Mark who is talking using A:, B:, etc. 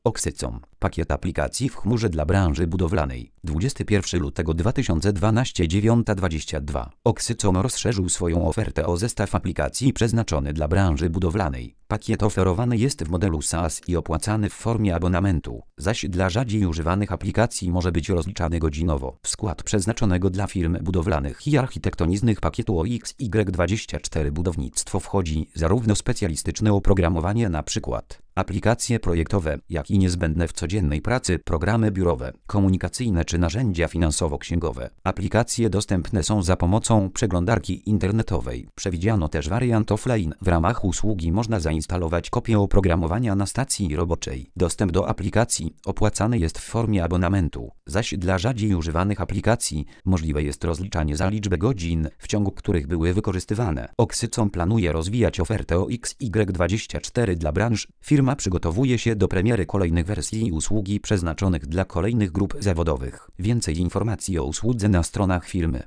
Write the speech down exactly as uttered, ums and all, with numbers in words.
A: Oksycom. Pakiet aplikacji w chmurze dla branży budowlanej. dwudziestego pierwszego lutego dwa tysiące dwunastego dziewiąta dwadzieścia dwa. Oksycom rozszerzył swoją ofertę o zestaw aplikacji przeznaczony dla branży budowlanej. Pakiet oferowany jest w modelu SaaS i opłacany w formie abonamentu, zaś dla rzadziej używanych aplikacji może być rozliczany godzinowo. W skład przeznaczonego dla firm budowlanych i architektonicznych pakietu O X Y dwadzieścia cztery budownictwo wchodzi zarówno specjalistyczne oprogramowanie, np. aplikacje projektowe, jak i niezbędne w codziennej pracy programy biurowe, komunikacyjne czy narzędzia finansowo-księgowe. Aplikacje dostępne są za pomocą przeglądarki internetowej. Przewidziano też wariant offline. W ramach usługi można zainstalować kopię oprogramowania na stacji roboczej. Dostęp do aplikacji opłacany jest w formie abonamentu, zaś dla rzadziej używanych aplikacji możliwe jest rozliczanie za liczbę godzin, w ciągu których były wykorzystywane. Oksycom planuje rozwijać ofertę O X Y dwadzieścia cztery dla branż. Firma przygotowuje się do premiery kolejnych wersji i usługi przeznaczonych dla kolejnych grup zawodowych. Więcej informacji o usłudze na stronach firmy.